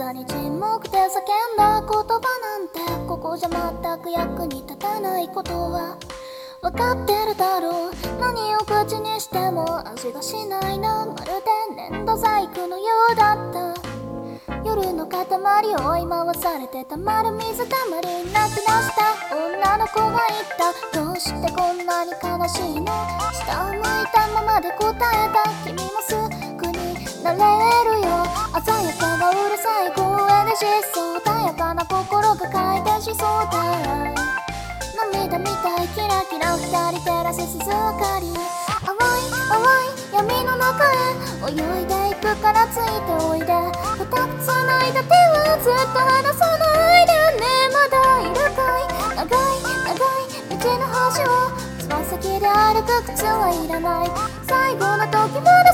さに沈黙で叫んだ言葉なんて、ここじゃ全く役に立たないことは分かってるだろう。何を口にしても味がしないな。まるで粘土細工のようだった。夜の塊を追い回されてたまる水たまりに泣き出した女の子が言った。どうしてこんなに悲しいの。下を向いたままで答えた。君もすぐになれるよ。鮮やかなうるさい声で疾走。穏やかな心が回転しそうだ。涙みたいキラキラ二人照らす静かに。淡い淡い闇の中へ泳いでいくからついておいで。二つ繋いだ手はずっと離さないでね。まだいるかい。長い長い道の端をつま先で歩く靴はいらない。最後の時まで